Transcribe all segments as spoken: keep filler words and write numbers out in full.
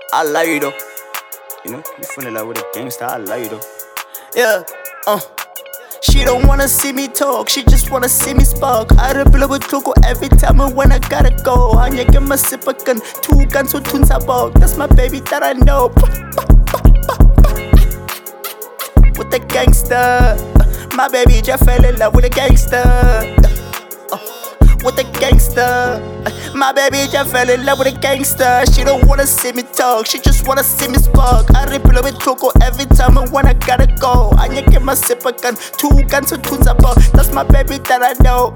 I love you though. You know, you fall in love with a gangster, I love you though. Yeah, uh. She don't wanna see me talk, she just wanna see me spark. I rebel with Choco every time and when I gotta go. Hanya get my sipper gun, two guns with tunes about. That's my baby that I know. With the gangster, my baby just fell in love with a gangster. With a gangster, my baby just fell in love with a gangster. She don't wanna see me talk, she just wanna see me spark. I replay with Choco every time and when I gotta go. I get my sipper gun, two guns with tunes about. That's my baby that I know.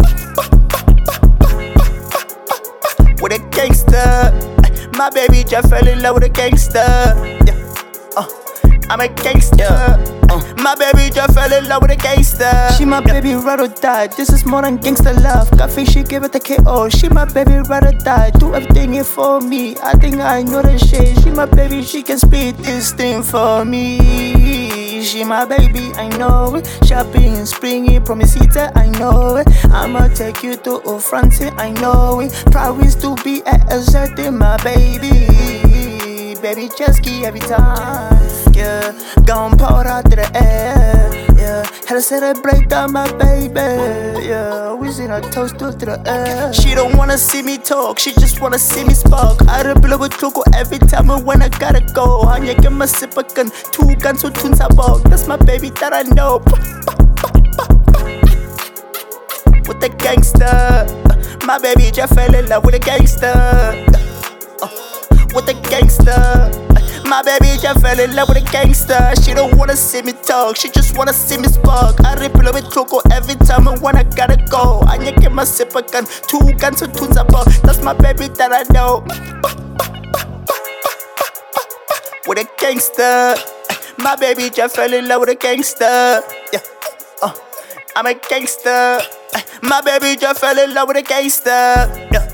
With a gangster, my baby just fell in love with a gangster. Yeah, uh, I'm a gangster. Uh, my baby just fell in love with a gangster. She my baby, ride or die. This is more than gangster love. Cafe, she give it the K O. She my baby, ride or die. Do everything here for me. I think I know the shit. She my baby, she can speed this thing for me. She my baby, I know it. Shopping, springy, promise eater, I know it. I'ma take you to Ofrante, I know it. Promise to be a certain my baby. Baby, just key every time. Yeah, gunpowder to the air. Yeah, had to celebrate that my baby. Yeah, we sing a toast to the air. She don't wanna see me talk, she just wanna see me spark. I rebel with Choco every time and when I gotta go. Hanya get my sipper gun, two guns with tunes about. That's my baby that I know. With the gangster, my baby just fell in love with a gangster. With a gangster, my baby just fell in love with a gangster. She don't wanna see me talk, she just wanna see me spark. I replay with Choco every time and when I gotta go. I get my sipper gun, two guns with tunes about. That's my baby that I know. With a gangster, my baby just fell in love with a gangster. Yeah, uh, I'm a gangster. My baby just fell in love with a gangster. Yeah.